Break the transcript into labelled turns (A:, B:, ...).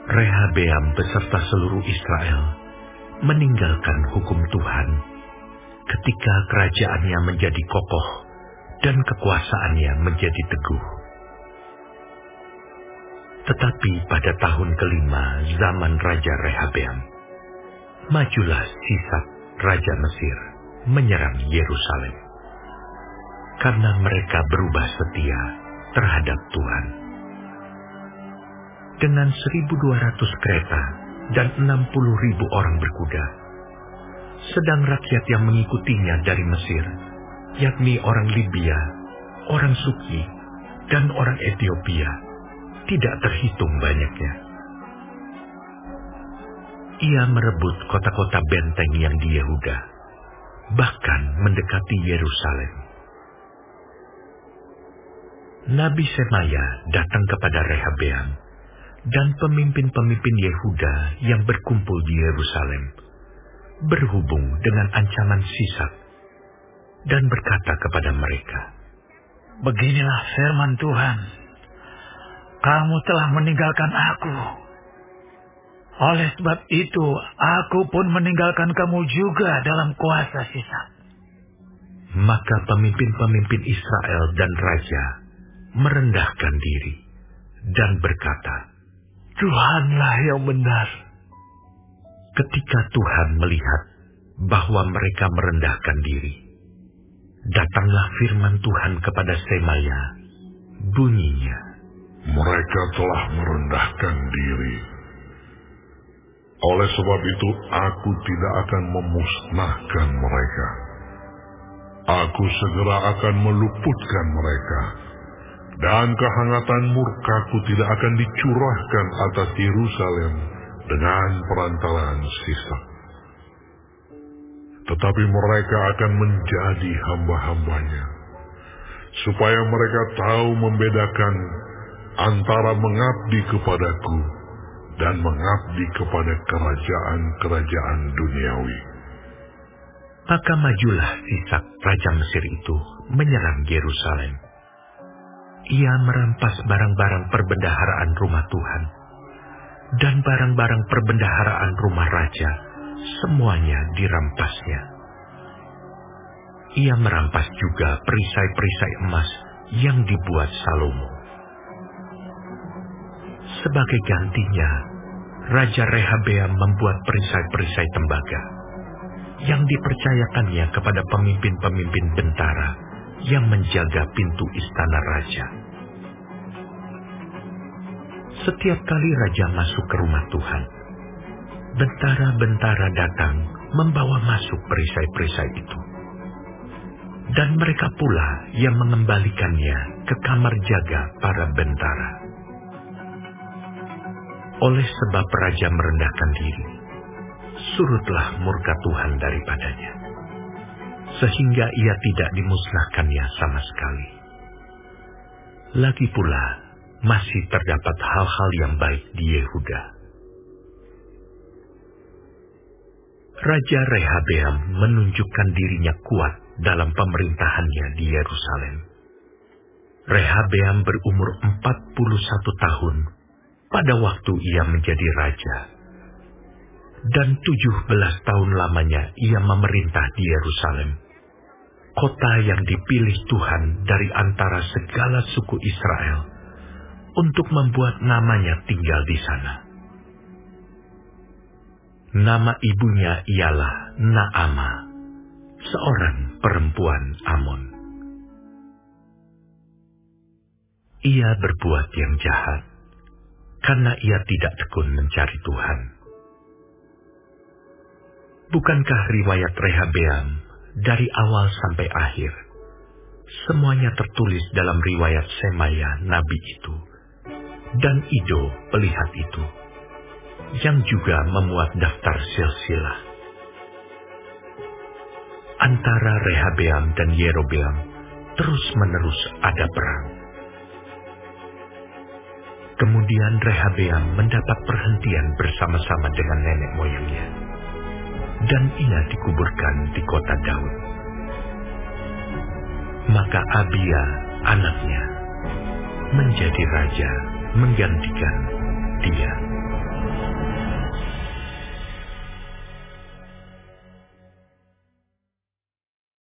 A: Rehabeam beserta seluruh Israel meninggalkan hukum Tuhan ketika kerajaannya menjadi kokoh dan kekuasaannya menjadi teguh. Tetapi pada tahun kelima zaman Raja Rehabeam, majulah Sisak Raja Mesir menyerang Yerusalem, karena mereka berubah setia terhadap Tuhan. Dengan 1.200 kereta dan 60.000 orang berkuda, sedang rakyat yang mengikutinya dari Mesir, yakni orang Libya, orang Suki, dan orang Ethiopia, tidak terhitung banyaknya. Ia merebut kota-kota benteng yang di Yehuda, bahkan mendekati Yerusalem. Nabi Semaya datang kepada Rehabeam dan pemimpin-pemimpin Yehuda yang berkumpul di Yerusalem, berhubung dengan ancaman Sisak, dan berkata kepada mereka,
B: "Beginilah firman Tuhan, kamu telah meninggalkan aku. Oleh sebab itu, aku pun meninggalkan kamu juga dalam kuasa Sisak."
A: Maka pemimpin-pemimpin Israel dan raja merendahkan diri dan berkata,
B: "Tuhanlah yang benar."
A: Ketika Tuhan melihat bahwa mereka merendahkan diri, datanglah firman Tuhan kepada Semaya, bunyinya,
C: "Mereka telah merendahkan diri. Oleh sebab itu, aku tidak akan memusnahkan mereka. Aku segera akan meluputkan mereka, dan kehangatan murkaku tidak akan dicurahkan atas Yerusalem dengan perantaraan Sisak. Tetapi mereka akan menjadi hamba-hambanya, supaya mereka tahu membedakan antara mengabdi kepadaku dan mengabdi kepada kerajaan-kerajaan duniawi."
A: Maka majulah Sisak Raja Mesir itu menyerang Yerusalem. Ia merampas barang-barang perbendaharaan rumah Tuhan dan barang-barang perbendaharaan rumah raja, semuanya dirampasnya. Ia merampas juga perisai-perisai emas yang dibuat Salomo. Sebagai gantinya, Raja Rehabeam membuat perisai-perisai tembaga yang dipercayakannya kepada pemimpin-pemimpin bentara yang menjaga pintu istana raja. Setiap kali raja masuk ke rumah Tuhan, bentara-bentara datang membawa masuk perisai-perisai itu. Dan mereka pula yang mengembalikannya ke kamar jaga para bentara. Oleh sebab raja merendahkan diri, surutlah murka Tuhan daripadanya, sehingga ia tidak dimusnahkannya sama sekali. Lagi pula, masih terdapat hal-hal yang baik di Yehuda. Raja Rehabeam menunjukkan dirinya kuat dalam pemerintahannya di Yerusalem. Rehabeam berumur 41 tahun pada waktu ia menjadi raja, dan 17 tahun lamanya ia memerintah di Yerusalem, kota yang dipilih Tuhan dari antara segala suku Israel untuk membuat namanya tinggal di sana. Nama ibunya ialah Naama, seorang perempuan Amon. Ia berbuat yang jahat, karena ia tidak tekun mencari Tuhan. Bukankah riwayat Rehabeam dari awal sampai akhir semuanya tertulis dalam riwayat Semaya Nabi itu, dan Ido pelihat itu, yang juga memuat daftar silsilah. Antara Rehabeam dan Yerobeam terus-menerus ada perang. Kemudian Rehabeam mendapat perhentian bersama-sama dengan nenek moyangnya, dan ia dikuburkan di kota Daud. Maka Abia, anaknya, menjadi raja menggantikan